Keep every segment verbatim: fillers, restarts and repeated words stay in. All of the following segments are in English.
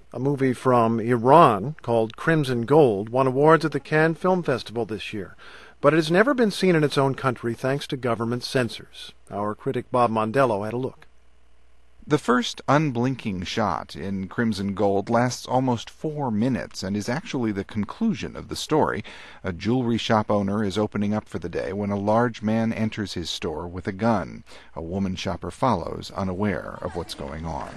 A movie from Iran called Crimson Gold won awards at the Cannes Film Festival this year, but it has never been seen in its own country thanks to government censors. Our critic Bob Mondello had a look. The first unblinking shot in Crimson Gold lasts almost four minutes and is actually the conclusion of the story. A jewelry shop owner is opening up for the day when a large man enters his store with a gun. A woman shopper follows, unaware of what's going on.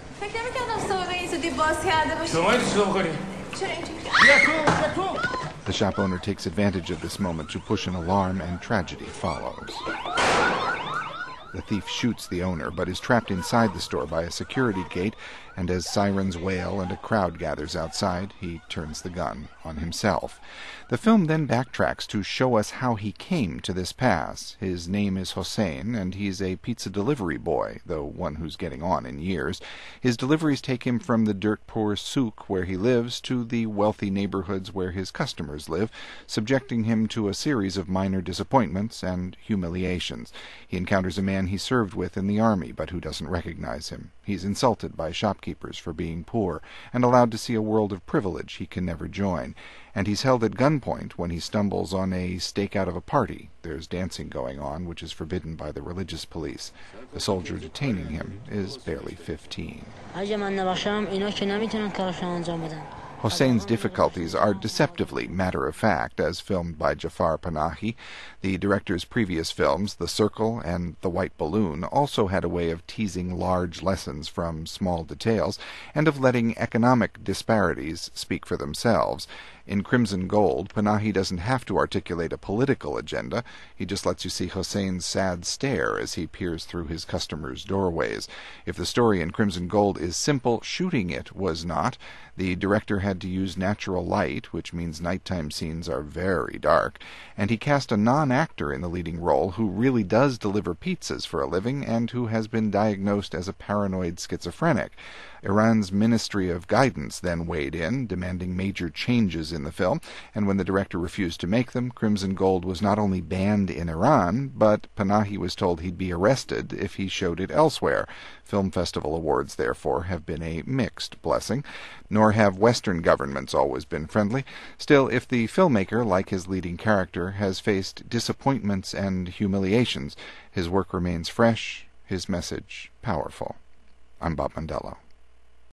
The shop owner takes advantage of this moment to push an alarm, and tragedy follows. The thief shoots the owner, but is trapped inside the store by a security gate, and as sirens wail and a crowd gathers outside, he turns the gun on himself. The film then backtracks to show us how he came to this pass. His name is Hossein, and he's a pizza delivery boy, though one who's getting on in years. His deliveries take him from the dirt-poor souk where he lives to the wealthy neighborhoods where his customers live, subjecting him to a series of minor disappointments and humiliations. He encounters a man he served with in the army, but who doesn't recognize him. He's insulted by shopkeepers for being poor, and allowed to see a world of privilege he can never join. And he's held at gunpoint when he stumbles on a stakeout of a party. There's dancing going on, which is forbidden by the religious police. The soldier detaining him is barely fifteen. Hossein's difficulties are deceptively matter-of-fact, as filmed by Jafar Panahi. The director's previous films, The Circle and The White Balloon, also had a way of teasing large lessons from small details, and of letting economic disparities speak for themselves. In Crimson Gold, Panahi doesn't have to articulate a political agenda. He just lets you see Hossein's sad stare as he peers through his customers' doorways. If the story in Crimson Gold is simple, shooting it was not. The director had to use natural light, which means nighttime scenes are very dark, and he cast a non-actor in the leading role who really does deliver pizzas for a living and who has been diagnosed as a paranoid schizophrenic. Iran's Ministry of Guidance then weighed in, demanding major changes in the film, and when the director refused to make them, Crimson Gold was not only banned in Iran, but Panahi was told he'd be arrested if he showed it elsewhere. Film festival awards, therefore, have been a mixed blessing, nor have Western governments always been friendly. Still, if the filmmaker, like his leading character, has faced disappointments and humiliations, his work remains fresh, his message powerful. I'm Bob Mondello.